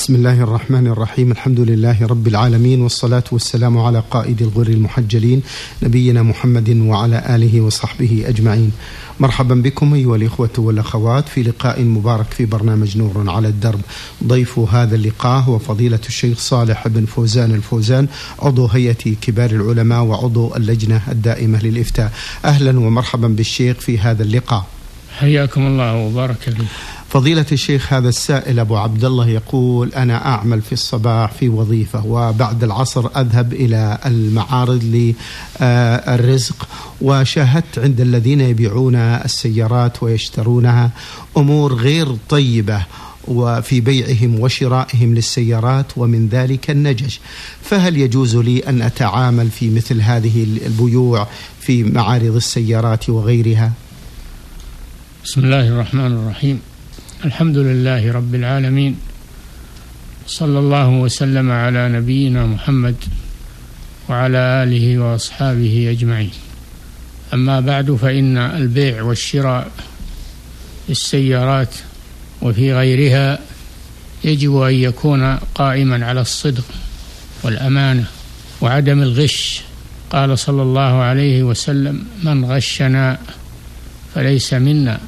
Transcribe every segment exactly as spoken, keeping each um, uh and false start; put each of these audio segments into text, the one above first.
بسم الله الرحمن الرحيم. الحمد لله رب العالمين، والصلاة والسلام على قائد الغر المحجلين نبينا محمد وعلى آله وصحبه أجمعين. مرحبا بكم أيها الإخوة والأخوات في لقاء مبارك في برنامج نور على الدرب. ضيف هذا اللقاء هو فضيلة الشيخ صالح بن فوزان الفوزان، عضو هيئة كبار العلماء وعضو اللجنة الدائمة للإفتاء. أهلا ومرحبا بالشيخ في هذا اللقاء. حياكم الله وبارك فيكم. فضيلة الشيخ، هذا السائل أبو عبد الله يقول: أنا أعمل في الصباح في وظيفة، وبعد العصر أذهب إلى المعارض للرزق، وشاهدت عند الذين يبيعون السيارات ويشترونها أمور غير طيبة وفي بيعهم وشرائهم للسيارات، ومن ذلك النجش، فهل يجوز لي أن أتعامل في مثل هذه البيوع في معارض السيارات وغيرها؟ بسم الله الرحمن الرحيم. الحمد لله رب العالمين، صلى الله وسلم على نبينا محمد وعلى آله وأصحابه أجمعين. أما بعد، فإن البيع والشراء في السيارات وفي غيرها يجب أن يكون قائما على الصدق والأمانة وعدم الغش. قال صلى الله عليه وسلم: من غشنا فليس منا.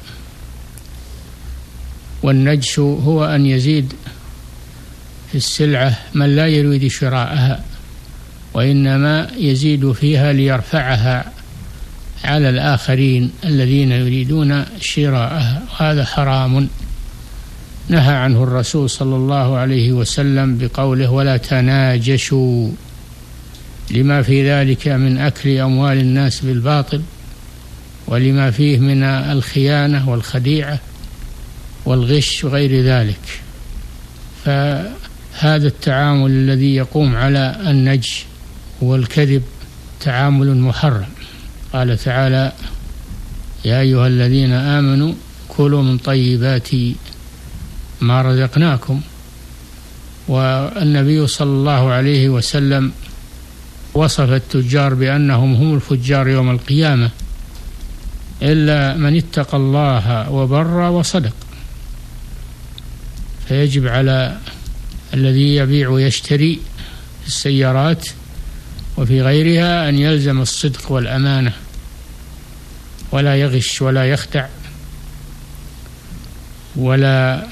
والنجش هو أن يزيد في السلعة من لا يريد شراءها، وإنما يزيد فيها ليرفعها على الآخرين الذين يريدون شراءها، وهذا حرام نهى عنه الرسول صلى الله عليه وسلم بقوله: ولا تناجشوا، لما في ذلك من أكل أموال الناس بالباطل، ولما فيه من الخيانة والخديعة والغش وغير ذلك. فهذا التعامل الذي يقوم على النجش والكذب تعامل محرم. قال تعالى: يا أيها الذين آمنوا كلوا من طيبات ما رزقناكم. والنبي صلى الله عليه وسلم وصف التجار بأنهم هم الفجار يوم القيامة، إلا من اتقى الله وبر وصدق. فيجب على الذي يبيع ويشتري في السيارات وفي غيرها أن يلزم الصدق والأمانة، ولا يغش ولا يخدع ولا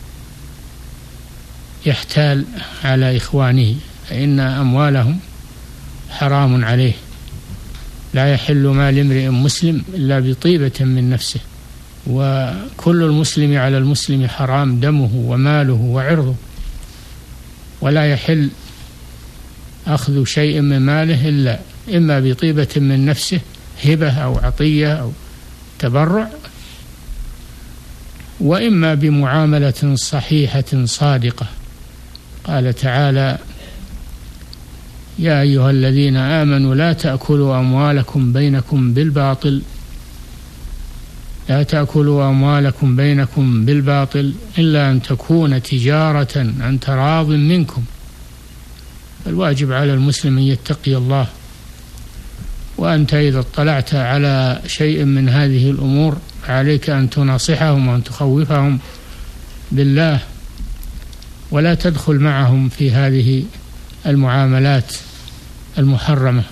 يحتال على إخوانه، فإن أموالهم حرام عليه. لا يحل مال امرئ مسلم إلا بطيبة من نفسه، وكل المسلم على المسلم حرام دمه وماله وعرضه، ولا يحل أخذ شيء من ماله إلا إما بطيبة من نفسه، هبة أو عطية أو تبرع، وإما بمعاملة صحيحة صادقة. قال تعالى: يا أيها الذين آمنوا لا تأكلوا أموالكم بينكم بالباطل لا تأكلوا أموالكم بينكم بالباطل إلا أن تكون تجارة عن تراض منكم. الواجب على المسلم أن يتقي الله، وأنت إذا اطلعت على شيء من هذه الأمور عليك أن تناصحهم وأن تخوفهم بالله، ولا تدخل معهم في هذه المعاملات المحرمة.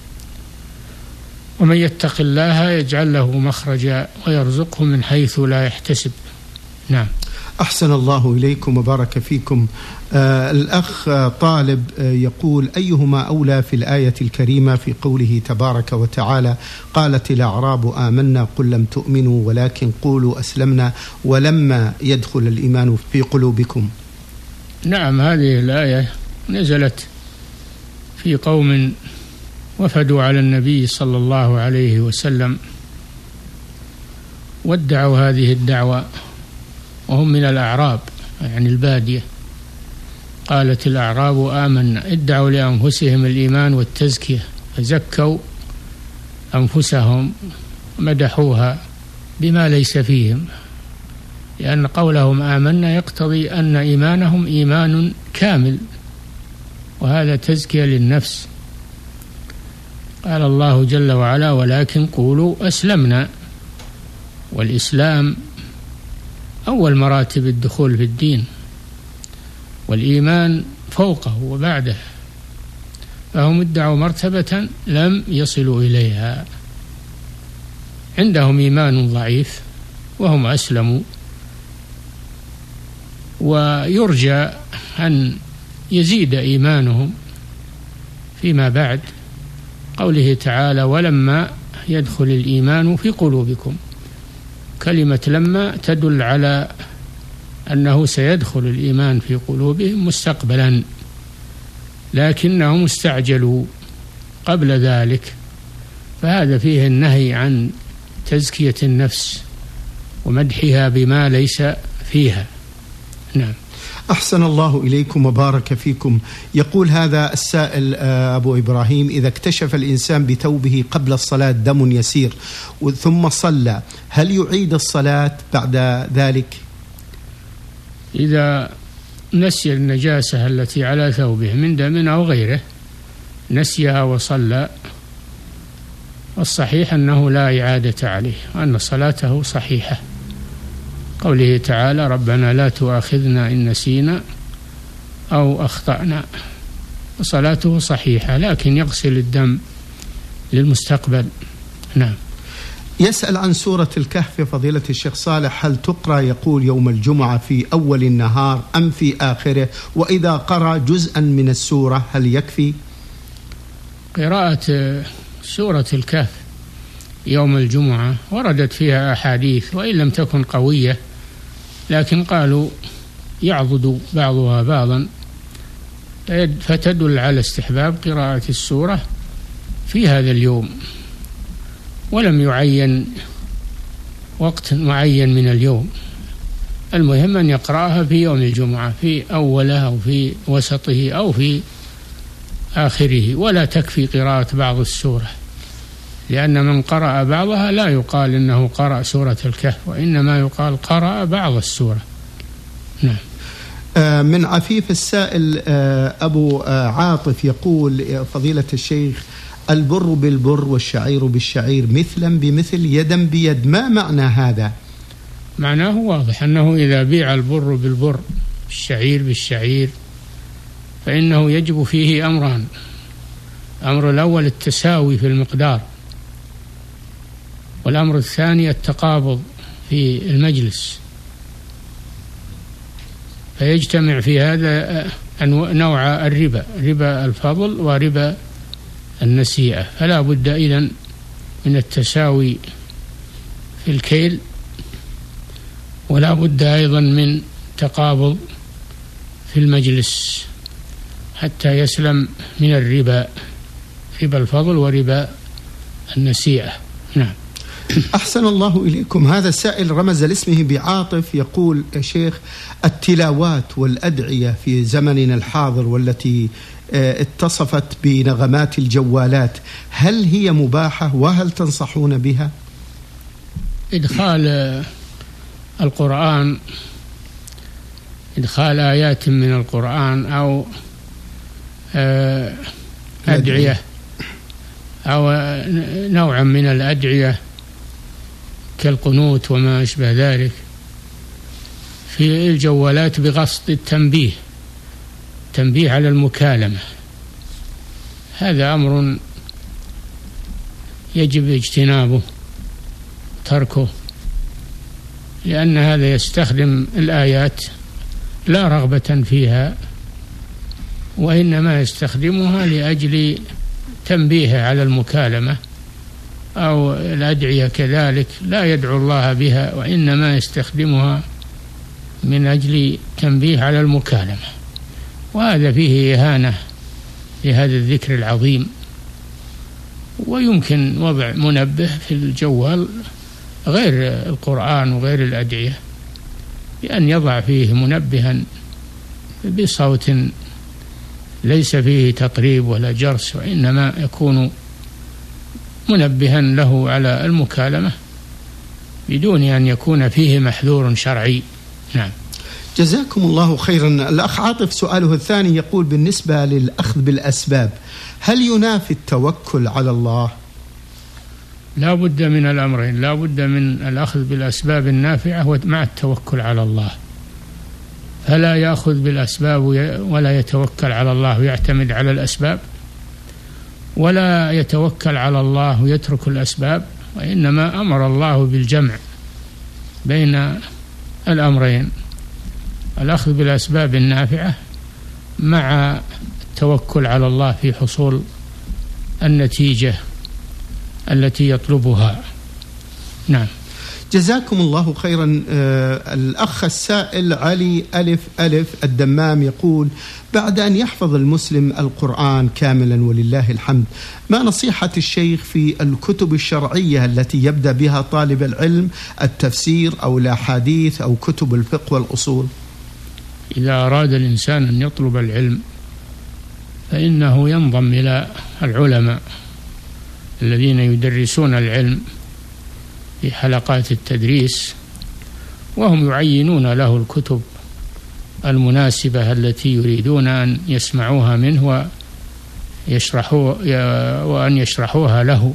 ومن يتق الله يجعل له مخرجا ويرزقه من حيث لا يحتسب. نعم. أحسن الله إليكم وبارك فيكم. آه الأخ طالب آه يقول: أيهما أولى في الآية الكريمة في قوله تبارك وتعالى: قالت الأعراب آمنا قل لم تؤمنوا ولكن قولوا أسلمنا ولما يدخل الإيمان في قلوبكم؟ نعم، هذه الآية نزلت في قوم وفدوا على النبي صلى الله عليه وسلم وادعوا هذه الدعوة، وهم من الأعراب يعني البادية. قالت الأعراب آمنا، ادعوا لأنفسهم الإيمان والتزكية، فزكوا أنفسهم مدحوها بما ليس فيهم، لأن قولهم آمنا يقتضي أن إيمانهم إيمان كامل، وهذا تزكية للنفس. قال الله جل وعلا: ولكن قولوا أسلمنا. والإسلام أول مراتب الدخول في الدين، والإيمان فوقه وبعده، فهم ادعوا مرتبة لم يصلوا إليها. عندهم إيمان ضعيف وهم أسلموا، ويرجى أن يزيد إيمانهم فيما بعد. قوله تعالى: ولما يدخل الإيمان في قلوبكم. كلمة لما تدل على أنه سيدخل الإيمان في قلوبهم مستقبلا، لكنهم استعجلوا قبل ذلك، فهذا فيه النهي عن تزكية النفس ومدحها بما ليس فيها. نعم. أحسن الله إليكم وبارك فيكم. يقول هذا السائل أبو إبراهيم: إذا اكتشف الإنسان بثوبه قبل الصلاة دم يسير ثم صلى، هل يعيد الصلاة بعد ذلك؟ إذا نسي النجاسة التي على ثوبه من دم أو غيره، نسيها وصلى، والصحيح أنه لا إعادة عليه، وأن صلاته صحيحة. قوله تعالى: ربنا لا تؤاخذنا إن نسينا أو أخطأنا، وصلاته صحيحة، لكن يغسل الدم للمستقبل. نعم. يسأل عن سورة الكهف فضيلة الشيخ صالح: هل تقرأ يقول يوم الجمعة في أول النهار أم في آخره؟ وإذا قرأ جزءا من السورة هل يكفي؟ قراءة سورة الكهف يوم الجمعة وردت فيها أحاديث وإن لم تكن قوية، لكن قالوا يعضد بعضها بعضا، فتدل على استحباب قراءة السورة في هذا اليوم، ولم يعين وقت معين من اليوم. المهم أن يقرأها في يوم الجمعة، في أوله أو في وسطه أو في آخره، ولا تكفي قراءة بعض السورة، لأن من قرأ بعضها لا يقال إنه قرأ سورة الكهف، وإنما يقال قرأ بعض السورة. نعم. من عفيف السائل أبو عاطف يقول: فضيلة الشيخ، البر بالبر والشعير بالشعير مثلا بمثل يدا بيد، ما معنى هذا؟ معناه واضح، أنه إذا بيع البر بالبر الشعير بالشعير فإنه يجب فيه أمران: الأمر الأول التساوي في المقدار، والأمر الثاني التقابض في المجلس، فيجتمع في هذا نوع الربا، ربا الفضل وربا النسيئة، فلا بد إذن من التساوي في الكيل، ولا بد أيضا من تقابض في المجلس حتى يسلم من الربا، ربا الفضل وربا النسيئة. نعم. أحسن الله إليكم. هذا السائل رمز لاسمه بعاطف، يقول: يا شيخ، التلاوات والأدعية في زمننا الحاضر والتي اتصفت بنغمات الجوالات، هل هي مباحة وهل تنصحون بها؟ إدخال القرآن، إدخال آيات من القرآن أو أدعية أو نوعا من الأدعية كالقنوت وما أشبه ذلك في الجوالات بقصد التنبيه، تنبيه على المكالمة، هذا أمر يجب اجتنابه تركه، لأن هذا يستخدم الآيات لا رغبة فيها، وإنما يستخدمها لأجل تنبيه على المكالمة، أو الأدعية كذلك لا يدعو الله بها، وإنما يستخدمها من أجل تنبيه على المكالمة، وهذا فيه إهانة لهذا الذكر العظيم. ويمكن وضع منبه في الجوال غير القرآن وغير الأدعية، بأن يضع فيه منبها بصوت ليس فيه تطريب ولا جرس، وإنما يكون منبها له على المكالمة بدون أن يكون فيه محذور شرعي. نعم. جزاكم الله خيرا. الأخ عاطف سؤاله الثاني يقول: بالنسبة للأخذ بالأسباب، هل ينافي التوكل على الله؟ لا بد من الأمرين، لا بد من الأخذ بالأسباب النافعة مع التوكل على الله، فلا يأخذ بالأسباب ولا يتوكل على الله ويعتمد على الأسباب، ولا يتوكل على الله ويترك الأسباب، وإنما أمر الله بالجمع بين الأمرين، الأخذ بالأسباب النافعة مع التوكل على الله في حصول النتيجة التي يطلبها. نعم. جزاكم الله خيرا. آه الأخ السائل علي ألف ألف الدمام يقول: بعد أن يحفظ المسلم القرآن كاملا ولله الحمد، ما نصيحة الشيخ في الكتب الشرعية التي يبدأ بها طالب العلم، التفسير أو الأحاديث أو كتب الفقه والأصول؟ إذا أراد الإنسان أن يطلب العلم فإنه ينضم إلى العلماء الذين يدرسون العلم في حلقات التدريس، وهم يعينون له الكتب المناسبة التي يريدون أن يسمعوها منه ويشرحوا وأن يشرحوها له.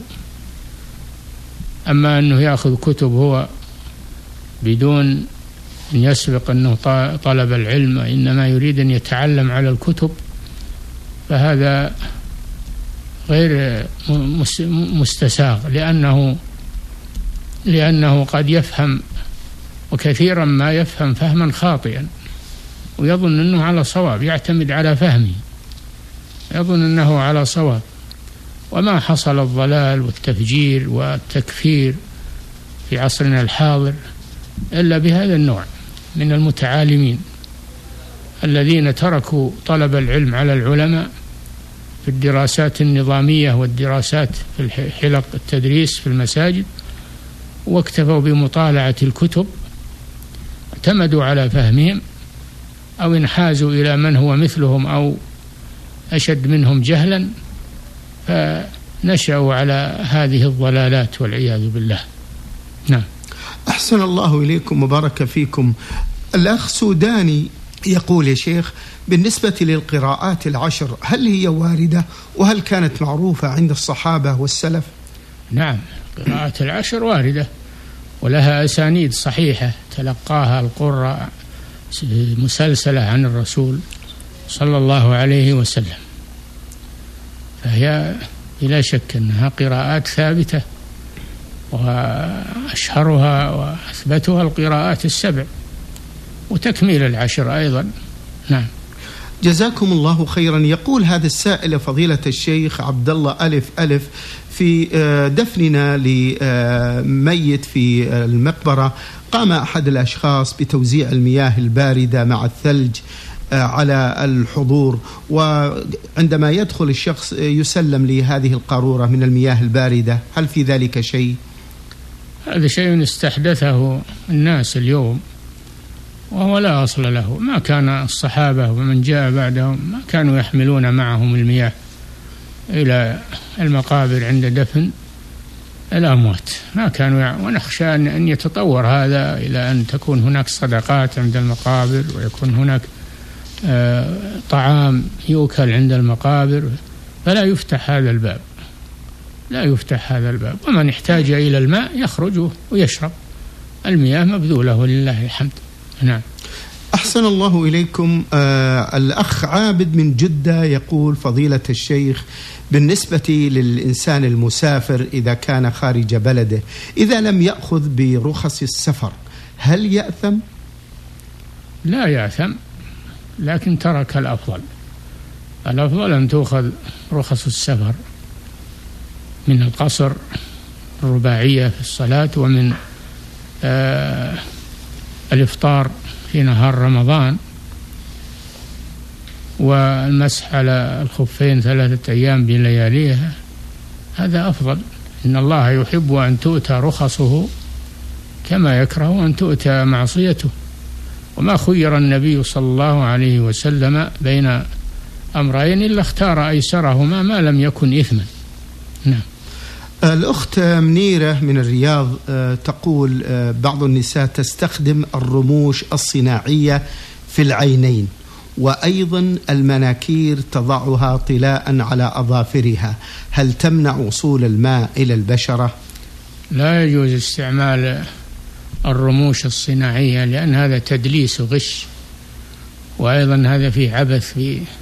أما أنه يأخذ كتب هو بدون أن يسبق أنه طلب العلم، إنما يريد أن يتعلم على الكتب، فهذا غير مستساغ، لأنه لأنه قد يفهم، وكثيرا ما يفهم فهما خاطئا ويظن أنه على صواب، يعتمد على فهمه، يظن أنه على صواب، وما حصل الضلال والتفجير والتكفير في عصرنا الحاضر إلا بهذا النوع من المتعالمين الذين تركوا طلب العلم على العلماء في الدراسات النظامية والدراسات في حلق التدريس في المساجد، واكتفوا بمطالعة الكتب، اعتمدوا على فهمهم أو انحازوا إلى من هو مثلهم أو أشد منهم جهلا، فنشأوا على هذه الضلالات والعياذ بالله. نعم. أحسن الله إليكم وبارك فيكم. الأخ سوداني يقول: يا شيخ، بالنسبة للقراءات العشر هل هي واردة وهل كانت معروفة عند الصحابة والسلف؟ نعم، قراءات العشر واردة ولها أسانيد صحيحة تلقاها القراء مسلسلة عن الرسول صلى الله عليه وسلم، فهي بلا شك أنها قراءات ثابتة، وأشهرها وأثبتها القراءات السبع وتكميل العشر أيضا. نعم. جزاكم الله خيرا. يقول هذا السائل: فضيلة الشيخ عبد الله ألف ألف، في دفننا لميت في المقبرة قام أحد الأشخاص بتوزيع المياه الباردة مع الثلج على الحضور، وعندما يدخل الشخص يسلم لهذه القارورة من المياه الباردة، هل في ذلك شيء؟ هذا شيء استحدثه الناس اليوم وهو لا أصل له. ما كان الصحابة ومن جاء بعدهم ما كانوا يحملون معهم المياه إلى المقابر عند دفن الأموات، ما كانوا يع... ونخشى أن يتطور هذا إلى أن تكون هناك صدقات عند المقابر، ويكون هناك آه طعام يؤكل عند المقابر، فلا يفتح هذا الباب، لا يفتح هذا الباب. ومن احتاج إلى الماء يخرج ويشرب، المياه مبذولة ولله الحمد. نعم. أحسن الله إليكم. آه الأخ عابد من جدة يقول: فضيلة الشيخ، بالنسبة للإنسان المسافر إذا كان خارج بلده إذا لم يأخذ برخص السفر هل يأثم؟ لا يأثم، لكن ترك الأفضل. الأفضل أن تأخذ رخص السفر من القصر، الرباعية في الصلاة، ومن آه الإفطار في نهار رمضان، والمسح على الخفين ثلاثة أيام بلياليها، هذا أفضل. إن الله يحب أن تؤتى رخصه كما يكره أن تؤتى معصيته. وما خير النبي صلى الله عليه وسلم بين أمرين إلا اختار أيسرهما ما لم يكن إثما. نعم. الأخت منيرة من الرياض تقول: بعض النساء تستخدم الرموش الصناعية في العينين، وأيضا المناكير تضعها طلاء على أظافرها، هل تمنع وصول الماء إلى البشرة؟ لا يجوز استعمال الرموش الصناعية، لأن هذا تدليس وغش، وأيضا هذا فيه عبث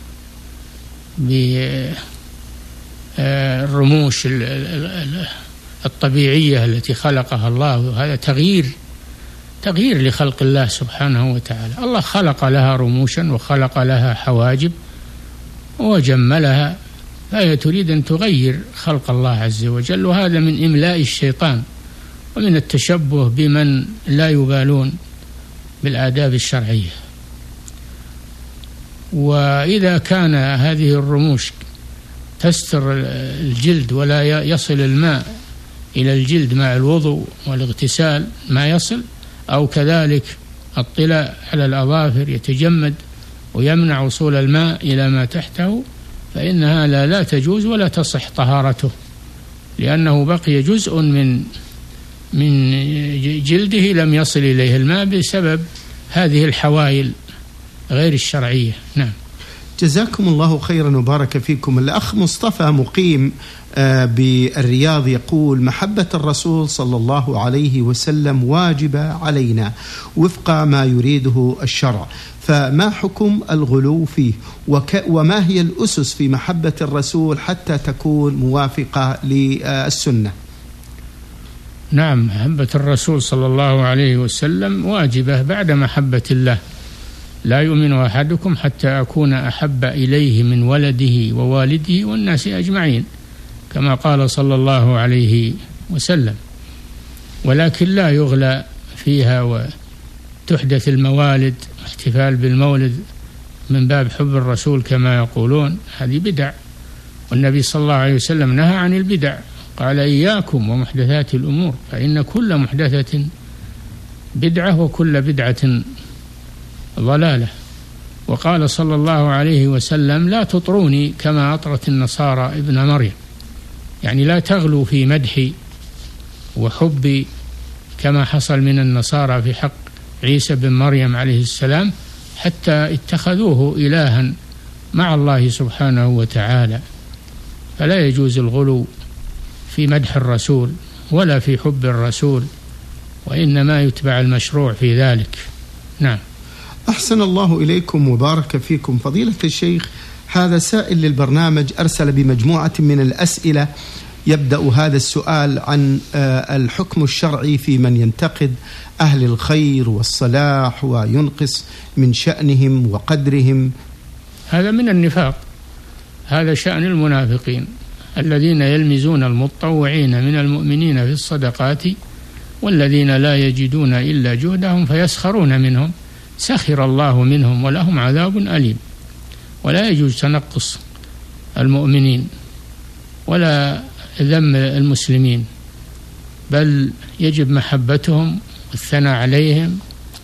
بالرموش الطبيعية التي خلقها الله. هذا تغيير تغيير لخلق الله سبحانه وتعالى. الله خلق لها رموشا وخلق لها حواجب وجملها، فهي تريد أن تغير خلق الله عز وجل، وهذا من إملاء الشيطان ومن التشبه بمن لا يبالون بالآداب الشرعية. وإذا كان هذه الرموش تستر الجلد ولا يصل الماء إلى الجلد مع الوضوء والاغتسال ما يصل، أو كذلك الطلاء على الأظافر يتجمد ويمنع وصول الماء إلى ما تحته، فإنها لا, لا تجوز ولا تصح طهارته، لأنه بقي جزء من من جلده لم يصل إليه الماء بسبب هذه الحوائل غير الشرعية. نعم. جزاكم الله خيرا وبارك فيكم. الأخ مصطفى مقيم بالرياض يقول: محبة الرسول صلى الله عليه وسلم واجبة علينا وفق ما يريده الشرع، فما حكم الغلو فيه؟ وك وما هي الأسس في محبة الرسول حتى تكون موافقة للسنة؟ نعم، محبة الرسول صلى الله عليه وسلم واجبة بعد محبة الله. لا يؤمن أحدكم حتى أكون أحب إليه من ولده ووالده والناس أجمعين، كما قال صلى الله عليه وسلم. ولكن لا يغلى فيها وتحدث الموالد، احتفال بالمولد من باب حب الرسول كما يقولون، هذه بدع، والنبي صلى الله عليه وسلم نهى عن البدع، قال: إياكم ومحدثات الأمور فإن كل محدثة بدعة وكل بدعة ضلالة. وقال صلى الله عليه وسلم: لا تطروني كما أطرت النصارى ابن مريم، يعني لا تغلوا في مدحي وحبي كما حصل من النصارى في حق عيسى بن مريم عليه السلام، حتى اتخذوه إلها مع الله سبحانه وتعالى. فلا يجوز الغلو في مدح الرسول ولا في حب الرسول، وإنما يتبع المشروع في ذلك. نعم. أحسن الله إليكم وبارك فيكم. فضيلة الشيخ، هذا سائل للبرنامج أرسل بمجموعة من الأسئلة. يبدأ هذا السؤال عن الحكم الشرعي في من ينتقد أهل الخير والصلاح وينقص من شأنهم وقدرهم. هذا من النفاق، هذا شأن المنافقين الذين يلمزون المتطوعين من المؤمنين في الصدقات والذين لا يجدون إلا جهدهم فيسخرون منهم، سخر الله منهم ولهم عذاب أليم. ولا يجوز تنقص المؤمنين ولا ذم المسلمين، بل يجب محبتهم والثناء عليهم.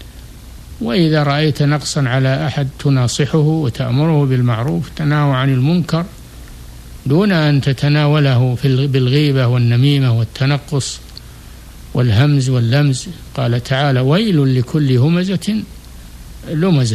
وإذا رأيت نقصا على أحد تناصحه وتأمره بالمعروف، تنهى عن المنكر، دون أن تتناوله في بالغيبة والنميمة والتنقص والهمز واللمز. قال تعالى: ويل لكل همزة لمزة.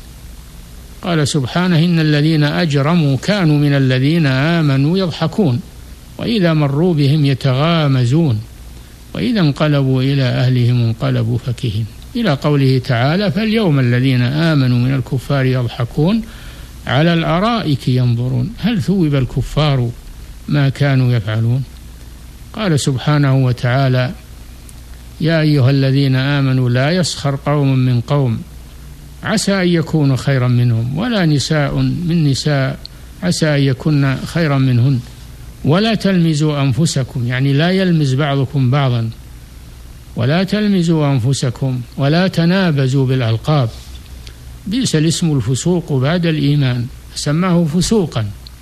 قال سبحانه: إن الذين أجرموا كانوا من الذين آمنوا يضحكون وإذا مروا بهم يتغامزون وإذا انقلبوا إلى أهلهم انقلبوا فكهين، إلى قوله تعالى: فاليوم الذين آمنوا من الكفار يضحكون على الأرائك ينظرون هل ثوب الكفار ما كانوا يفعلون. قال سبحانه وتعالى: يا أيها الذين آمنوا لا يسخر قوم من قوم عسى أن يكونوا خيرا منهم ولا نساء من نساء عسى أن يكون خيرا منهن ولا تلمزوا أنفسكم، يعني لا يلمز بعضكم بعضا، ولا تلمزوا أنفسكم ولا تنابزوا بالألقاب، بئس الاسم الفسوق بعد الإيمان، سماه فسوقا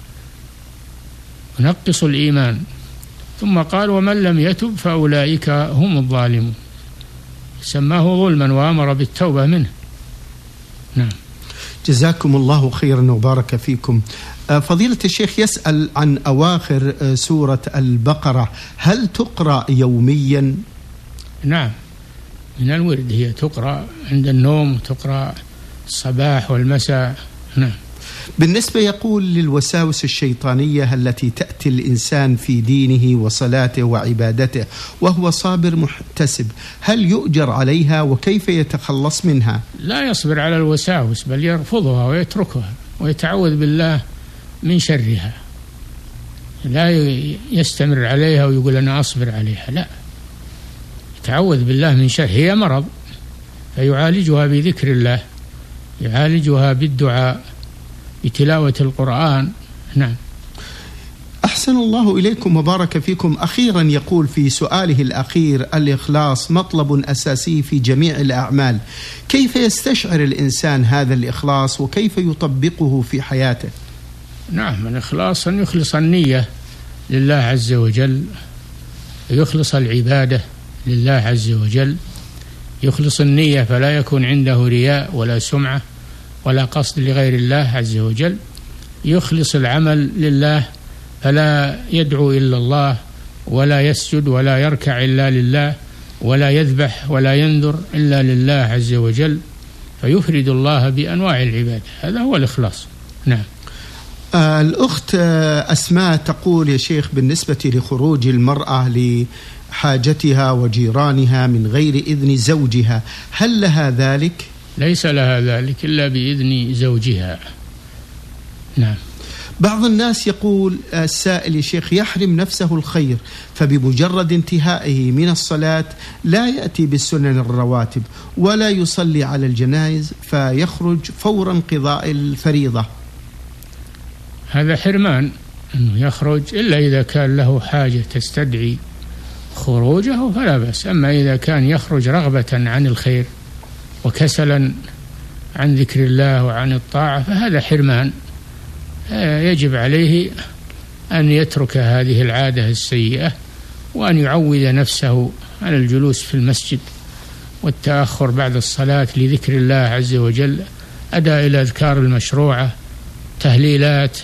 ونقص الإيمان. ثم قال: ومن لم يتب فأولئك هم الظالمون، سماه ظلما وأمر بالتوبة منه. نعم. جزاكم الله خيرا وبارك فيكم. فضيلة الشيخ يسأل عن أواخر سورة البقرة، هل تقرأ يوميا؟ نعم، من الورد، هي تقرأ عند النوم وتقرأ الصباح والمساء. نعم. بالنسبة يقول للوساوس الشيطانية التي تأتي الإنسان في دينه وصلاته وعبادته وهو صابر محتسب، هل يؤجر عليها وكيف يتخلص منها؟ لا يصبر على الوساوس بل يرفضها ويتركها ويتعوذ بالله من شرها، لا يستمر عليها ويقول أنا أصبر عليها، لا، يتعوذ بالله من شر. هي مرض فيعالجها بذكر الله، يعالجها بالدعاء، بتلاوة القرآن. نعم. أحسن الله إليكم وبارك فيكم. أخيرا يقول في سؤاله الأخير: الإخلاص مطلب أساسي في جميع الأعمال، كيف يستشعر الإنسان هذا الإخلاص وكيف يطبقه في حياته؟ نعم، الإخلاص أن يخلص النية لله عز وجل، يخلص العبادة لله عز وجل، يخلص النية فلا يكون عنده رياء ولا سمعة ولا قصد لغير الله عز وجل، يخلص العمل لله فلا يدعو إلا الله ولا يسجد ولا يركع إلا لله ولا يذبح ولا ينذر إلا لله عز وجل، فيفرد الله بأنواع العبادة. هذا هو الإخلاص. نعم. آه الأخت أسماء تقول: يا شيخ، بالنسبة لخروج المرأة لحاجتها وجيرانها من غير إذن زوجها، هل لها ذلك؟ ليس لها ذلك إلا بإذن زوجها. نعم. بعض الناس يقول السائل: يا شيخ، يحرم نفسه الخير فبمجرد انتهائه من الصلاة لا يأتي بالسنن الرواتب ولا يصلي على الجنائز فيخرج فور انقضاء الفريضة. هذا حرمان، أنه يخرج إلا إذا كان له حاجة تستدعي خروجه فلا بأس، أما إذا كان يخرج رغبة عن الخير وكسلا عن ذكر الله وعن الطاعة فهذا حرمان. يجب عليه أن يترك هذه العادة السيئة وأن يعود نفسه على الجلوس في المسجد والتأخر بعد الصلاة لذكر الله عز وجل، أداء الأذكار المشروعة، تهليلات،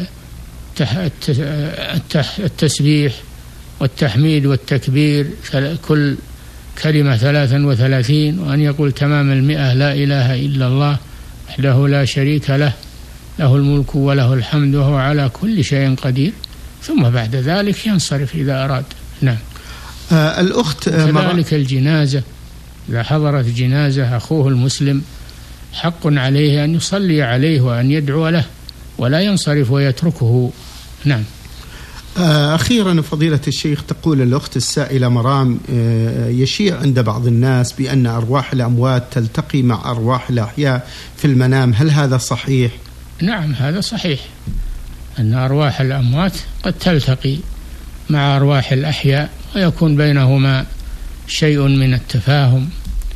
التسبيح والتحميد والتكبير، كل كلمة ثلاثا وثلاثين، وأن يقول تمام المئة: لا إله إلا الله وحده لا شريك له له الملك وله الحمد وهو على كل شيء قدير، ثم بعد ذلك ينصرف إذا أراد. نعم. آه الأخت كذلك الجنازة، إذا حضرت جنازة أخوه المسلم حق عليه أن يصلي عليه وأن يدعو له ولا ينصرف ويتركه. نعم. أخيرا فضيلة الشيخ، تقول الأخت السائلة مرام: يشيع عند بعض الناس بأن أرواح الأموات تلتقي مع أرواح الأحياء في المنام، هل هذا صحيح؟ نعم، هذا صحيح، أن أرواح الأموات قد تلتقي مع أرواح الأحياء ويكون بينهما شيء من التفاهم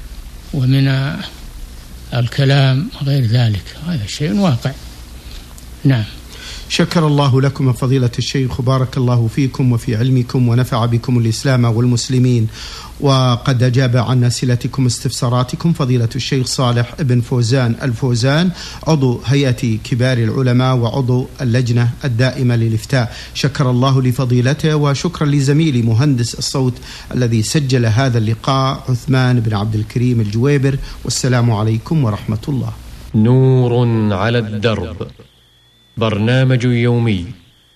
ومن الكلام وغير ذلك، هذا شيء واقع. نعم. شكر الله لكم فضيلة الشيخ وبارك الله فيكم وفي علمكم ونفع بكم الإسلام والمسلمين، وقد أجاب عن أسئلتكم استفساراتكم فضيلة الشيخ صالح بن فوزان الفوزان، عضو هيئة كبار العلماء وعضو اللجنة الدائمة للإفتاء. شكر الله لفضيلته، وشكرا لزميلي مهندس الصوت الذي سجل هذا اللقاء عثمان بن عبد الكريم الجويبر، والسلام عليكم ورحمة الله. نور على الدرب، برنامج يومي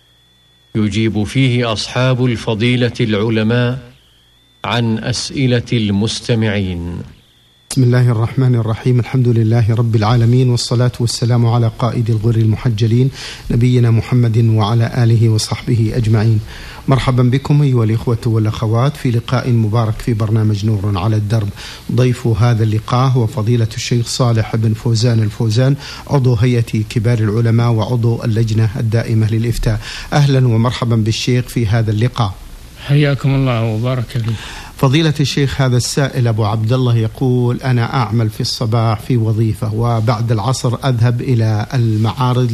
يجيب فيه أصحاب الفضيلة العلماء عن أسئلة المستمعين. بسم الله الرحمن الرحيم، الحمد لله رب العالمين، والصلاة والسلام على قائد الغر المحجلين نبينا محمد وعلى آله وصحبه أجمعين. مرحبا بكم أيها الإخوة والأخوات في لقاء مبارك في برنامج نور على الدرب. ضيف هذا اللقاء هو فضيلة الشيخ صالح بن فوزان الفوزان، عضو هيئة كبار العلماء وعضو اللجنة الدائمة للإفتاء. أهلا ومرحبا بالشيخ في هذا اللقاء. حياكم الله وبارك فيكم. فضيلة الشيخ، هذا السائل أبو عبد الله يقول: أنا أعمل في الصباح في وظيفة وبعد العصر أذهب إلى المعارض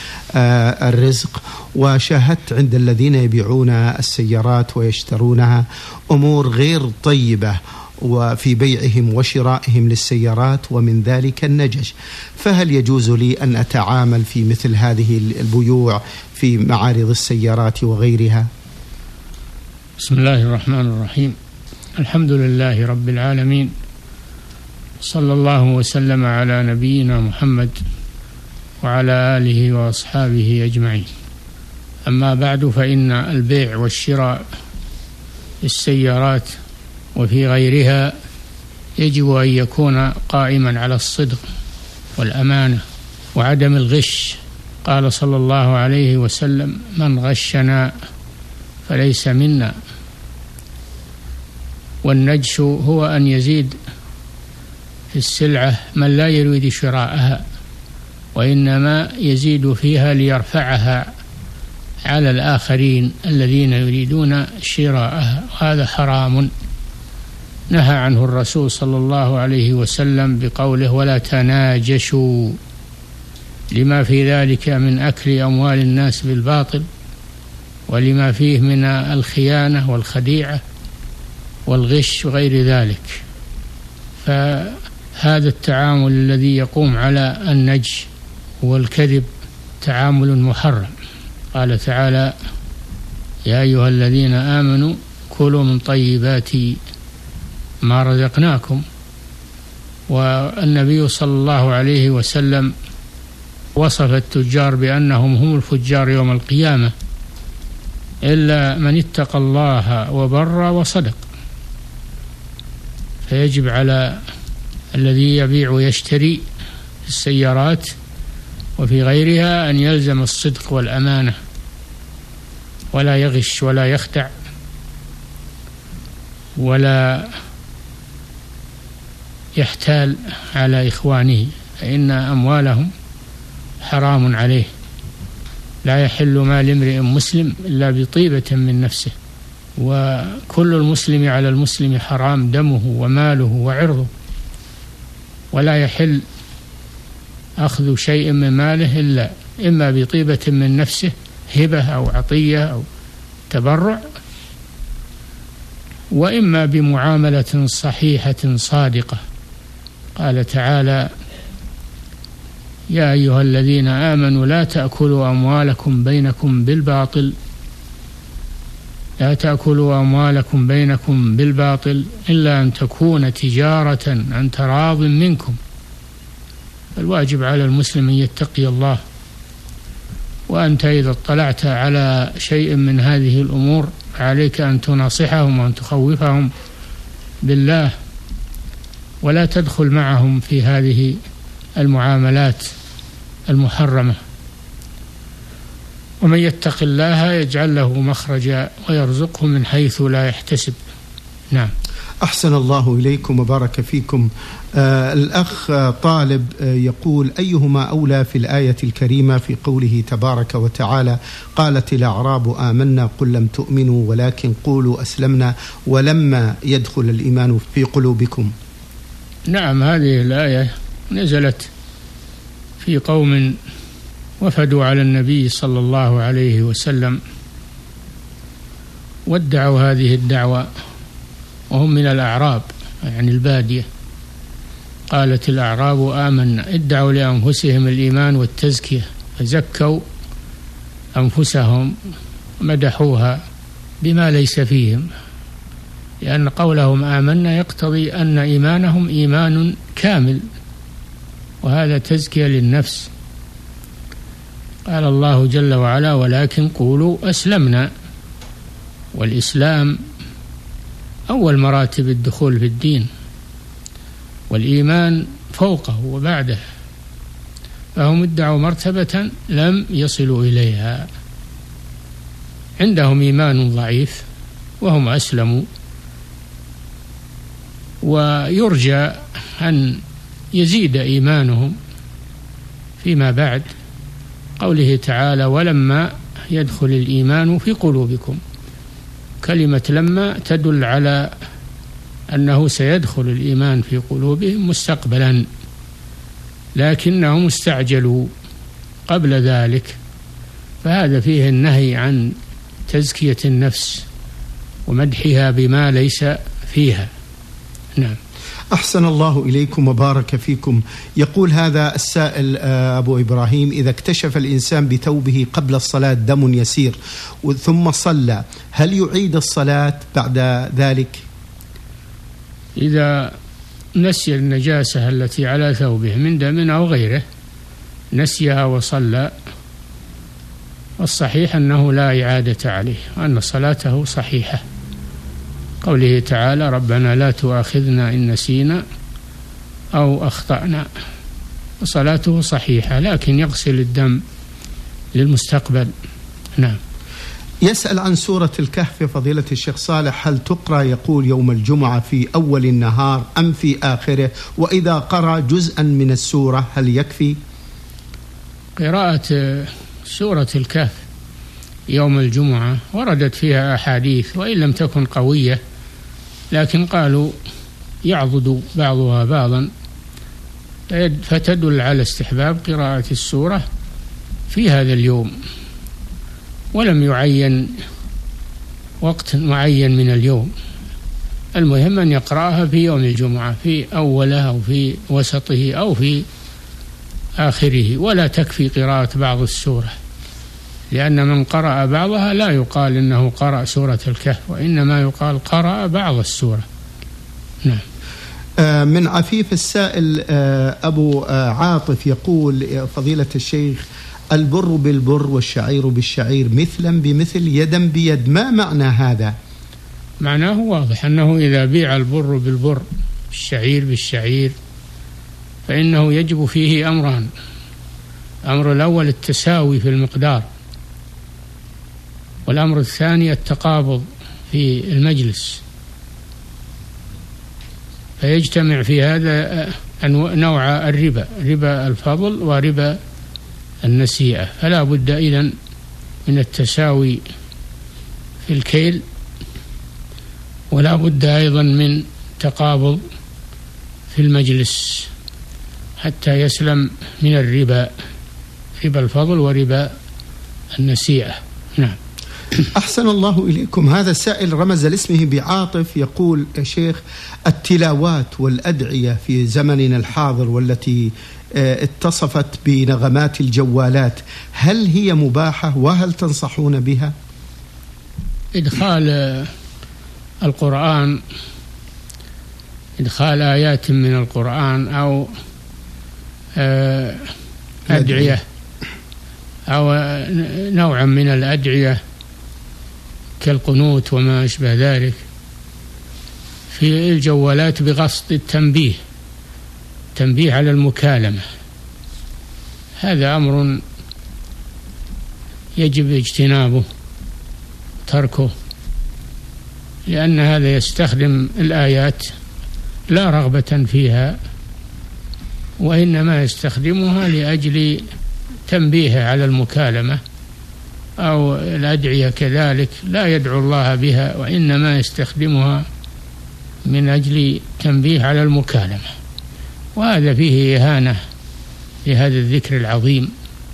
للرزق، وشاهدت عند الذين يبيعون السيارات ويشترونها أمور غير طيبة وفي بيعهم وشرائهم للسيارات ومن ذلك النجش، فهل يجوز لي أن أتعامل في مثل هذه البيوع في معارض السيارات وغيرها؟ بسم الله الرحمن الرحيم، الحمد لله رب العالمين، صلى الله وسلم على نبينا محمد وعلى آله وأصحابه أجمعين. أما بعد، فإن البيع والشراء في السيارات وفي غيرها يجب أن يكون قائما على الصدق والأمانة وعدم الغش. قال صلى الله عليه وسلم: من غشنا فليس منا. والنجش هو أن يزيد في السلعة من لا يريد شراءها، وإنما يزيد فيها ليرفعها على الآخرين الذين يريدون شراءها، وهذا حرام نهى عنه الرسول صلى الله عليه وسلم بقوله: ولا تناجشوا، لما في ذلك من أكل أموال الناس بالباطل، ولما فيه من الخيانة والخديعة والغش وغير ذلك. فهذا التعامل الذي يقوم على النجش والكذب تعامل محرم. قال تعالى: يا أيها الذين آمنوا كلوا من طيبات ما رزقناكم. والنبي صلى الله عليه وسلم وصف التجار بأنهم هم الفجار يوم القيامة، إلا من اتقى الله وبر وصدق. فيجب على الذي يبيع ويشتري في السيارات وفي غيرها أن يلزم الصدق والأمانة، ولا يغش ولا يخدع ولا يحتال على إخوانه، فإن أموالهم حرام عليه. لا يحل مال امرئ مسلم إلا بطيبة من نفسه، وكل المسلم على المسلم حرام دمه وماله وعرضه، ولا يحل أخذ شيء من ماله إلا إما بطيبة من نفسه، هبة أو عطية أو تبرع، وإما بمعاملة صحيحة صادقة. قال تعالى: يا أيها الذين آمنوا لا تأكلوا أموالكم بينكم بالباطل لا تأكلوا أموالكم بينكم بالباطل إلا أن تكون تجارة عن تراض منكم. الواجب على المسلم أن يتقي الله، وأنت إذا اطلعت على شيء من هذه الأمور عليك أن تناصحهم وأن تخوفهم بالله، ولا تدخل معهم في هذه المعاملات المحرمة. ومن يتق الله يجعل له مخرجا ويرزقه من حيث لا يحتسب. نعم. أحسن الله إليكم وبارك فيكم. آه الأخ طالب آه يقول: أيهما أولى في الآية الكريمة في قوله تبارك وتعالى: قالت الأعراب آمنا قل لم تؤمنوا ولكن قولوا أسلمنا ولما يدخل الإيمان في قلوبكم؟ نعم، هذه الآية نزلت في قوم وفدوا على النبي صلى الله عليه وسلم وادعوا هذه الدعوة، وهم من الأعراب يعني البادية. قالت الأعراب آمنا، ادعوا لأنفسهم الإيمان والتزكية، فزكوا أنفسهم مدحوها بما ليس فيهم، لأن قولهم آمنا يقتضي أن إيمانهم إيمان كامل، وهذا تزكية للنفس. قال الله جل وعلا: ولكن قولوا أسلمنا. والإسلام أول مراتب الدخول في الدين، والإيمان فوقه وبعده، فهم ادعوا مرتبة لم يصلوا إليها. عندهم إيمان ضعيف وهم أسلموا، ويرجى أن يزيد إيمانهم فيما بعد. قوله تعالى: ولما يدخل الإيمان في قلوبكم، كلمة لما تدل على أنه سيدخل الإيمان في قلوبهم مستقبلا، لكنهم استعجلوا قبل ذلك، فهذا فيه النهي عن تزكية النفس ومدحها بما ليس فيها. نعم. أحسن الله إليكم وبارك فيكم. يقول هذا السائل أبو إبراهيم: إذا اكتشف الإنسان بثوبه قبل الصلاة دم يسير ثم صلى، هل يعيد الصلاة بعد ذلك؟ إذا نسي النجاسة التي على ثوبه من دم أو غيره نسيها وصلى، والصحيح أنه لا إعادة عليه، وأن صلاته صحيحة. قوله تعالى: ربنا لا تؤاخذنا إن نسينا أو أخطأنا، صلاته صحيحة، لكن يغسل الدم للمستقبل. نعم. يسأل عن سورة الكهف فضيلة الشيخ صالح، هل تقرأ يقول يوم الجمعة في أول النهار أم في آخره؟ وإذا قرأ جزءا من السورة هل يكفي؟ قراءة سورة الكهف يوم الجمعة وردت فيها أحاديث وإن لم تكن قوية، لكن قالوا يعضد بعضها بعضا، فتدل على استحباب قراءة السورة في هذا اليوم، ولم يعين وقت معين من اليوم. المهم أن يقرأها في يوم الجمعة، في أوله أو في وسطه أو في آخره، ولا تكفي قراءة بعض السورة، لأن من قرأ بعضها لا يقال إنه قرأ سورة الكهف، وإنما يقال قرأ بعض السورة. نعم. من عفيف السائل أبو عاطف يقول فضيلة الشيخ: البر بالبر والشعير بالشعير مثلا بمثل يدا بيد، ما معنى هذا؟ معناه واضح، أنه إذا بيع البر بالبر الشعير بالشعير فإنه يجب فيه أمران: الأمر الأول التساوي في المقدار، والأمر الثاني التقابض في المجلس، فيجتمع في هذا نوع الربا، ربا الفضل وربا النسيئة، فلا بد إذن من التساوي في الكيل، ولا بد أيضا من تقابض في المجلس حتى يسلم من الربا، ربا الفضل وربا النسيئة. نعم. أحسن الله إليكم. هذا السائل رمز لاسمه بعاطف، يقول: يا شيخ، التلاوات والأدعية في زمننا الحاضر والتي اتصفت بنغمات الجوالات، هل هي مباحة وهل تنصحون بها؟ إدخال القرآن، إدخال آيات من القرآن أو أدعية أو نوعا من الأدعية كالقنوت وما أشبه ذلك في الجوالات بقصد التنبيه، تنبيه على المكالمة، هذا أمر يجب اجتنابه تركه، لأن هذا يستخدم الآيات لا رغبة فيها، وإنما يستخدمها لأجل تنبيه على المكالمة، أو الأدعية كذلك لا يدعو الله بها، وإنما يستخدمها من أجل تنبيه على المكالمة، وهذا فيه إهانة لهذا الذكر العظيم.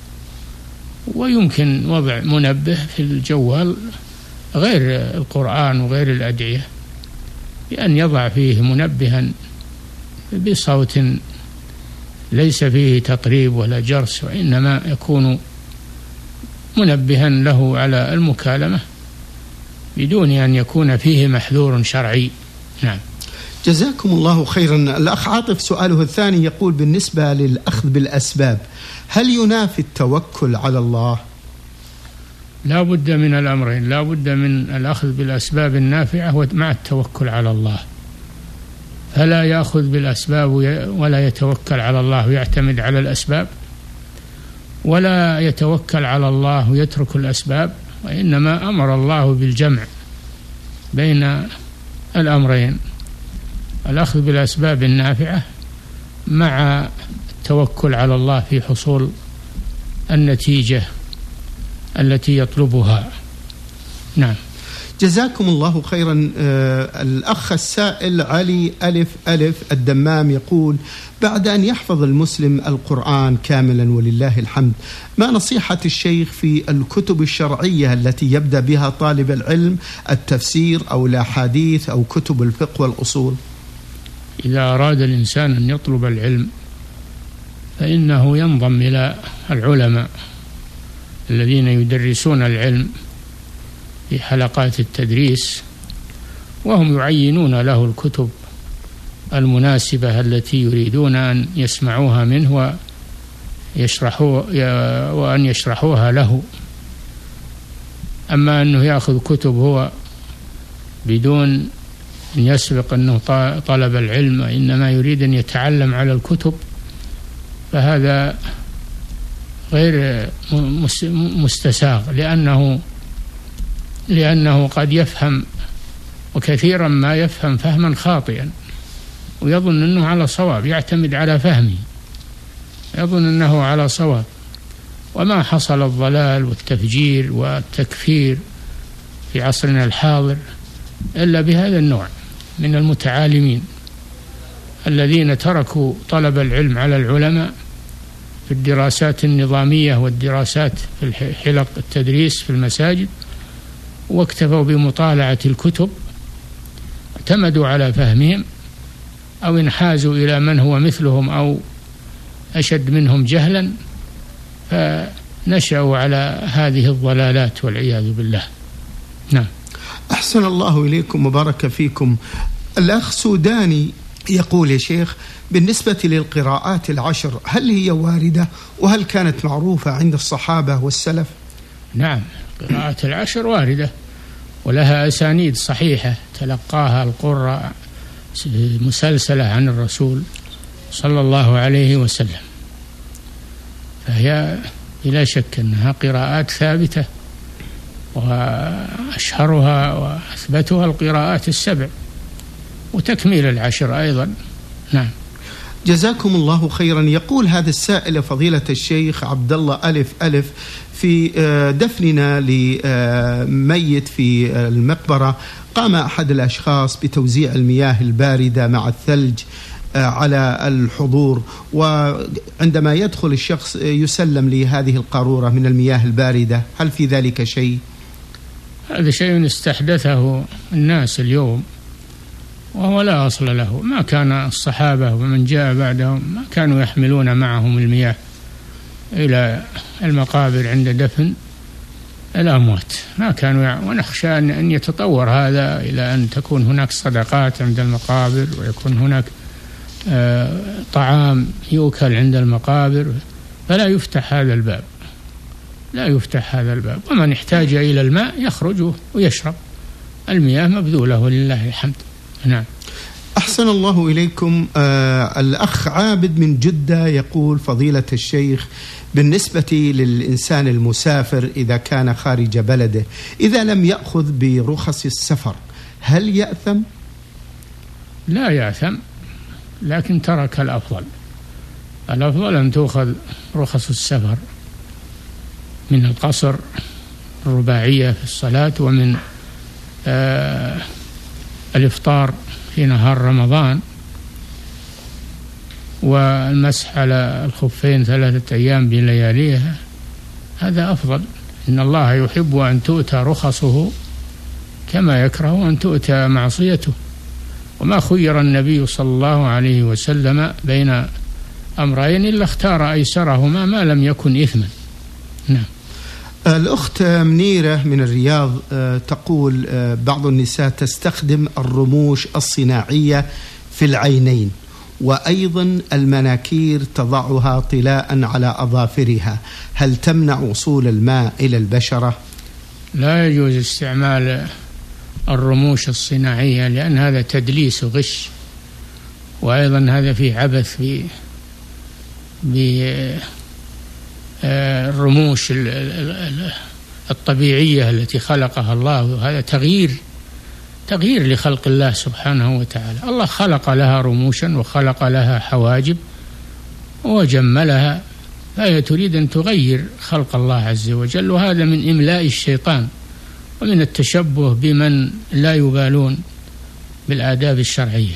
ويمكن وضع منبه في الجوال غير القرآن وغير الأدعية، بأن يضع فيه منبها بصوت ليس فيه تطريب ولا جرس، وإنما يكون منبها له على المكالمة بدون أن يكون فيه محذور شرعي. نعم. جزاكم الله خيرا. الأخ عاطف سؤاله الثاني يقول: بالنسبة للأخذ بالأسباب، هل ينافي التوكل على الله؟ لا بد من الأمرين، لا بد من الأخذ بالأسباب النافعة مع التوكل على الله، فلا يأخذ بالأسباب ولا يتوكل على الله ويعتمد على الأسباب، ولا يتوكل على الله ويترك الأسباب، وإنما أمر الله بالجمع بين الأمرين: الأخذ بالأسباب النافعة مع التوكل على الله في حصول النتيجة التي يطلبها. نعم. جزاكم الله خيرا. آه الأخ السائل علي ألف ألف الدمام يقول: بعد أن يحفظ المسلم القرآن كاملا ولله الحمد، ما نصيحة الشيخ في الكتب الشرعية التي يبدأ بها طالب العلم، التفسير أو الأحاديث أو كتب الفقه والأصول؟ إذا أراد الإنسان أن يطلب العلم فإنه ينضم إلى العلماء الذين يدرسون العلم في حلقات التدريس، وهم يعينون له الكتب المناسبة التي يريدون أن يسمعوها منه يشرحوا وأن يشرحوها له. أما أنه يأخذ كتب هو بدون أن يسبق أنه طلب العلم، إنما يريد أن يتعلم على الكتب، فهذا غير مستساغ، لأنه لأنه قد يفهم، وكثيرا ما يفهم فهما خاطئا ويظن أنه على صواب، يعتمد على فهمه، يظن أنه على صواب. وما حصل الضلال والتفجير والتكفير في عصرنا الحاضر إلا بهذا النوع من المتعالمين الذين تركوا طلب العلم على العلماء في الدراسات النظامية والدراسات في حلق التدريس في المساجد، واكتفوا بمطالعة الكتب، اعتمدوا على فهمهم، أو انحازوا إلى من هو مثلهم أو أشد منهم جهلا، فنشأوا على هذه الضلالات والعياذ بالله. نعم. أحسن الله إليكم وبارك فيكم. الأخ سوداني يقول: يا شيخ، بالنسبة للقراءات العشر هل هي واردة وهل كانت معروفة عند الصحابة والسلف؟ نعم، قراءات العشر واردة ولها أسانيد صحيحة تلقاها القراء مسلسلة عن الرسول صلى الله عليه وسلم، فهي بلا شك أنها قراءات ثابتة، وأشهرها وأثبتها القراءات السبع وتكميل العشر أيضا. نعم. جزاكم الله خيرا. يقول هذا السائل: فضيلة الشيخ عبد الله ألف ألف، في دفننا لميت في المقبرة قام أحد الأشخاص بتوزيع المياه الباردة مع الثلج على الحضور، وعندما يدخل الشخص يسلم لهذه القارورة من المياه الباردة، هل في ذلك شيء؟ هذا شيء استحدثه الناس اليوم وهو لا أصل له. ما كان الصحابة ومن جاء بعدهم ما كانوا يحملون معهم المياه إلى المقابر عند دفن الأموات، ما كانوا يعني. ونخشى أن يتطور هذا إلى أن تكون هناك صدقات عند المقابر، ويكون هناك آه طعام يؤكل عند المقابر، فلا يفتح هذا الباب، لا يفتح هذا الباب. ومن احتاج إلى الماء يخرج ويشرب، المياه مبذولة ولله الحمد. نعم. أحسن الله إليكم. آه الأخ عابد من جدة يقول: فضيلة الشيخ، بالنسبة للإنسان المسافر إذا كان خارج بلده إذا لم يأخذ برخص السفر هل يأثم؟ لا يأثم، لكن ترك الأفضل. الأفضل أن تأخذ رخص السفر من القصر الرباعية في الصلاة، ومن آه الإفطار في نهار رمضان، والمسح على الخفين ثلاثة أيام بلياليها، هذا أفضل. إن الله يحب أن تؤتى رخصه كما يكره أن تؤتى معصيته. وما خير النبي صلى الله عليه وسلم بين أمرين إلا اختار أيسرهما ما لم يكن إثما. نعم. الأخت منيرة من الرياض تقول: بعض النساء تستخدم الرموش الصناعية في العينين، وأيضا المناكير تضعها طلاء على أظافرها، هل تمنع وصول الماء إلى البشرة؟ لا يجوز استعمال الرموش الصناعية، لأن هذا تدليس وغش، وأيضا هذا فيه عبث في بالرموش الطبيعية التي خلقها الله. هذا تغيير تغيير لخلق الله سبحانه وتعالى. الله خلق لها رموشا وخلق لها حواجب وجملها، فهي تريد أن تغير خلق الله عز وجل، وهذا من إملاء الشيطان ومن التشبه بمن لا يبالون بالآداب الشرعية.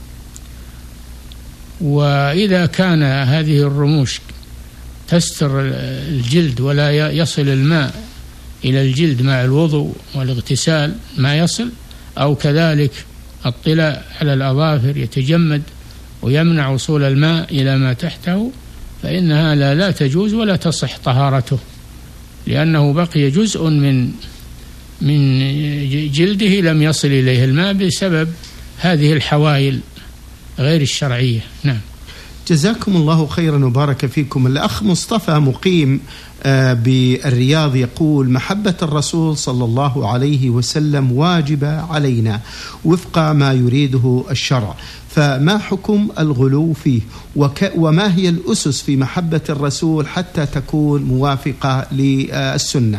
وإذا كان هذه الرموش تستر الجلد ولا يصل الماء إلى الجلد مع الوضوء والاغتسال ما يصل، أو كذلك الطلاء على الأظافر يتجمد ويمنع وصول الماء إلى ما تحته، فإنها لا, لا تجوز ولا تصح طهارته، لأنه بقي جزء من من جلده لم يصل إليه الماء بسبب هذه الحوائل غير الشرعية. نعم. جزاكم الله خيرا وبارك فيكم. الأخ مصطفى مقيم بالرياض يقول: محبة الرسول صلى الله عليه وسلم واجبة علينا وفق ما يريده الشرع، فما حكم الغلو فيه؟ وك وما هي الأسس في محبة الرسول حتى تكون موافقة للسنة؟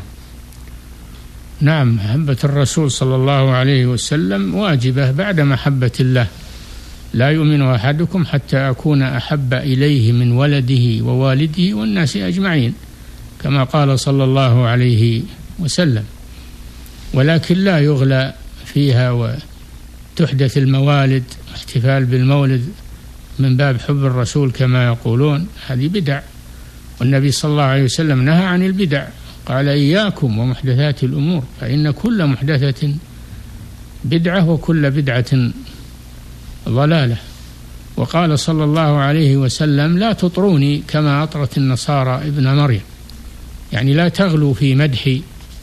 نعم، محبة الرسول صلى الله عليه وسلم واجبة بعد محبة الله. لا يؤمن أحدكم حتى أكون أحب إليه من ولده ووالده والناس أجمعين، كما قال صلى الله عليه وسلم. ولكن لا يغلى فيها وتحدث الموالد، احتفال بالمولد من باب حب الرسول كما يقولون، هذه بدع، والنبي صلى الله عليه وسلم نهى عن البدع، قال: إياكم ومحدثات الأمور فإن كل محدثة بدعة وكل بدعة ضلالة. وقال صلى الله عليه وسلم: لا تطروني كما أطرت النصارى ابن مريم، يعني لا تغلوا في مدحي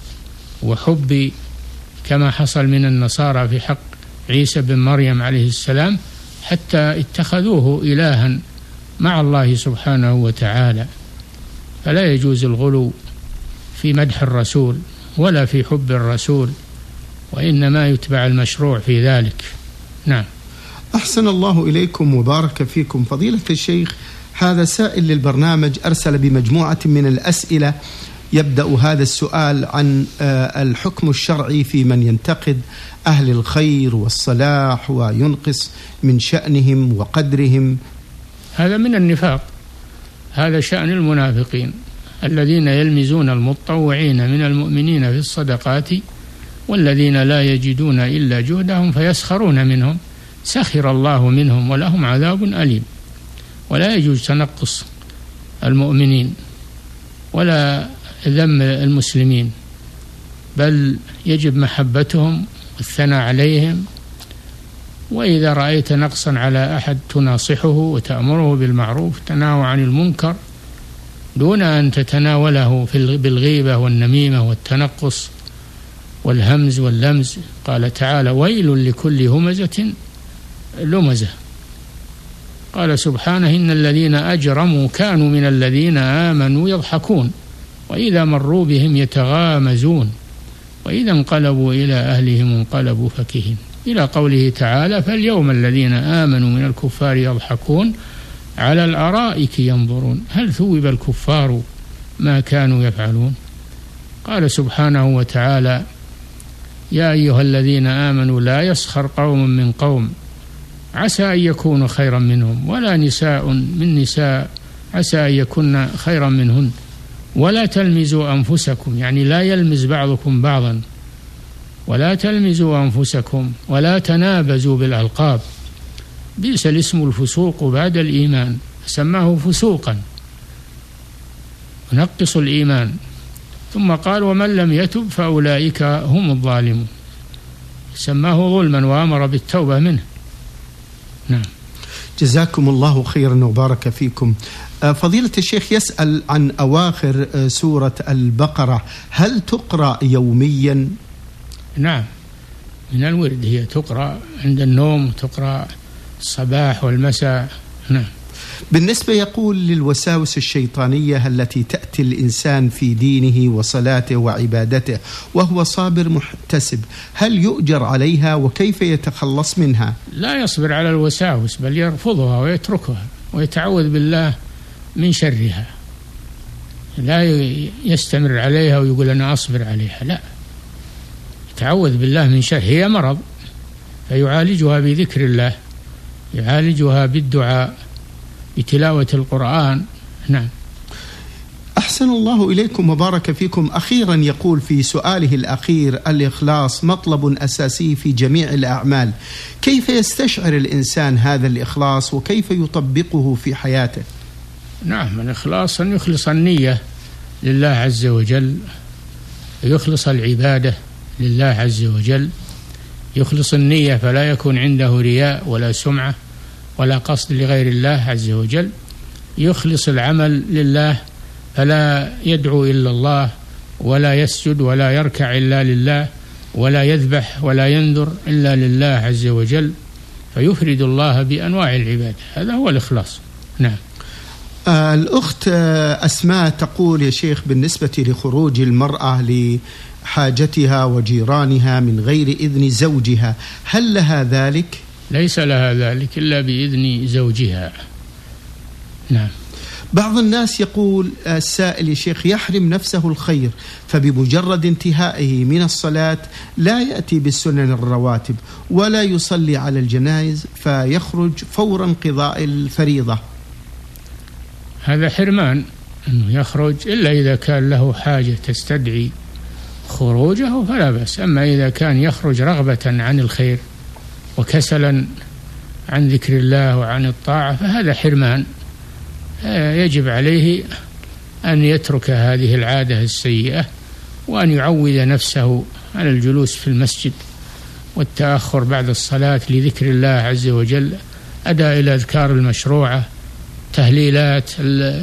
وحبي كما حصل من النصارى في حق عيسى بن مريم عليه السلام، حتى اتخذوه إلها مع الله سبحانه وتعالى. فلا يجوز الغلو في مدح الرسول ولا في حب الرسول، وإنما يتبع المشروع في ذلك. نعم. أحسن الله إليكم وبارك فيكم. فضيلة الشيخ، هذا سائل للبرنامج أرسل بمجموعة من الأسئلة. يبدأ هذا السؤال عن الحكم الشرعي في من ينتقد أهل الخير والصلاح وينقص من شأنهم وقدرهم. هذا من النفاق، هذا شأن المنافقين الذين يلمزون المتطوعين من المؤمنين في الصدقات والذين لا يجدون إلا جهدهم فيسخرون منهم، سخر الله منهم ولهم عذاب أليم. ولا يجوز تنقص المؤمنين ولا ذم المسلمين، بل يجب محبتهم والثناء عليهم. وإذا رأيت نقصا على أحد تناصحه وتأمره بالمعروف، تنهى عن المنكر، دون أن تتناوله بالغيبة والنميمة والتنقص والهمز واللمز. قال تعالى: ويل لكل همزة لمزة. قال سبحانه: إن الذين أجرموا كانوا من الذين آمنوا يضحكون وإذا مروا بهم يتغامزون وإذا انقلبوا إلى أهلهم انقلبوا فكهين، إلى قوله تعالى: فاليوم الذين آمنوا من الكفار يضحكون على الأرائك ينظرون هل ثوب الكفار ما كانوا يفعلون. قال سبحانه وتعالى: يا أيها الذين آمنوا لا يسخر قوم من قوم عسى أن يكونوا خيرا منهم ولا نساء من نساء عسى أن يكون خيرا منهن ولا تلمزوا أنفسكم، يعني لا يلمز بعضكم بعضا، ولا تلمزوا أنفسكم ولا تنابزوا بالألقاب، بئس الاسم الفسوق بعد الإيمان، سماه فسوقا نقص الإيمان. ثم قال: ومن لم يتب فأولئك هم الظالمون، سماه ظلما وأمر بالتوبة منه. نعم. جزاكم الله خيرا وبارك فيكم. فضيلة الشيخ يسأل عن أواخر سورة البقرة، هل تقرأ يوميا؟ نعم، من الورد، هي تقرأ عند النوم، تقرأ الصباح والمساء. نعم. بالنسبة يقول للوساوس الشيطانية التي تأتي الإنسان في دينه وصلاته وعبادته وهو صابر محتسب، هل يؤجر عليها وكيف يتخلص منها؟ لا يصبر على الوساوس، بل يرفضها ويتركها ويتعوذ بالله من شرها. لا يستمر عليها ويقول أنا أصبر عليها، لا، يتعوذ بالله من شر. هي مرض فيعالجها بذكر الله، يعالجها بالدعاء، بتلاوة القرآن. نعم. أحسن الله إليكم وبارك فيكم. أخيرا يقول في سؤاله الأخير: الإخلاص مطلب أساسي في جميع الأعمال، كيف يستشعر الإنسان هذا الإخلاص وكيف يطبقه في حياته؟ نعم، الإخلاص أن يخلص النية لله عز وجل، يخلص العبادة لله عز وجل، يخلص النية فلا يكون عنده رياء ولا سمعة ولا قصد لغير الله عز وجل، يخلص العمل لله فلا يدعو إلا الله ولا يسجد ولا يركع إلا لله ولا يذبح ولا ينذر إلا لله عز وجل، فيفرد الله بأنواع العبادة. هذا هو الإخلاص. نعم. آه الأخت آه أسماء تقول يا شيخ بالنسبة لخروج المرأة لحاجتها وجيرانها من غير إذن زوجها هل لها ذلك؟ ليس لها ذلك إلا بإذن زوجها. نعم. بعض الناس يقول السائل يا شيخ يحرم نفسه الخير فبمجرد انتهائه من الصلاة لا يأتي بالسنن الرواتب ولا يصلي على الجنائز فيخرج فور انقضاء الفريضة. هذا حرمان أنه يخرج إلا إذا كان له حاجة تستدعي خروجه فلا بأس. أما إذا كان يخرج رغبة عن الخير وكسلا عن ذكر الله وعن الطاعة فهذا حرمان. يجب عليه أن يترك هذه العادة السيئة وأن يعود نفسه على الجلوس في المسجد والتأخر بعد الصلاة لذكر الله عز وجل، أداء الأذكار المشروعة، تهليلات،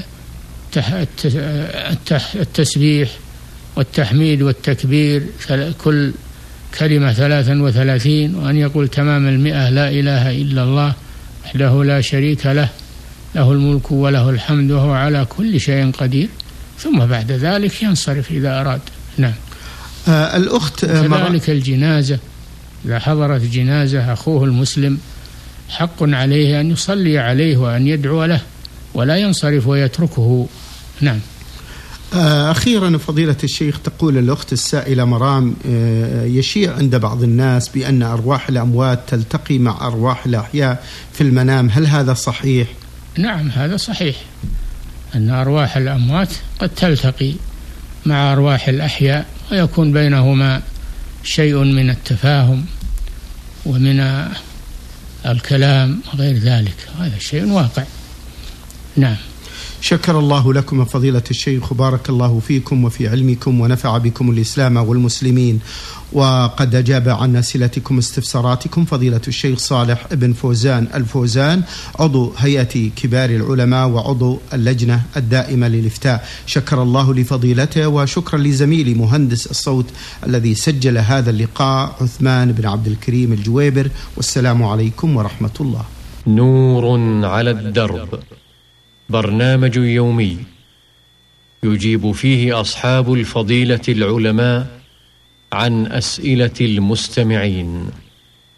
التسبيح والتحميد والتكبير كل كلمة ثلاثا وثلاثين، وأن يقول تمام المئة لا إله إلا الله وحده لا شريك له له الملك وله الحمد وهو على كل شيء قدير، ثم بعد ذلك ينصرف إذا أراد. نعم. آه الأخت كذلك الجنازة، إذا حضرت جنازة أخوه المسلم حق عليه أن يصلي عليه وأن يدعو له ولا ينصرف ويتركه. نعم. أخيرا فضيلة الشيخ تقول الأخت السائلة مرام يشيع عند بعض الناس بأن أرواح الأموات تلتقي مع أرواح الأحياء في المنام، هل هذا صحيح؟ نعم هذا صحيح، أن أرواح الأموات قد تلتقي مع أرواح الأحياء ويكون بينهما شيء من التفاهم ومن الكلام وغير ذلك، هذا شيء واقع. نعم. شكر الله لكم فضيلة الشيخ وبارك الله فيكم وفي علمكم ونفع بكم الإسلام والمسلمين، وقد أجاب عن أسئلتكم استفساراتكم فضيلة الشيخ صالح ابن فوزان الفوزان عضو هيئة كبار العلماء وعضو اللجنة الدائمة للإفتاء. شكر الله لفضيلته وشكرا لزميلي مهندس الصوت الذي سجل هذا اللقاء عثمان بن عبد الكريم الجويبر، والسلام عليكم ورحمة الله. نور على الدرب، برنامج يومي يجيب فيه أصحاب الفضيلة العلماء عن أسئلة المستمعين.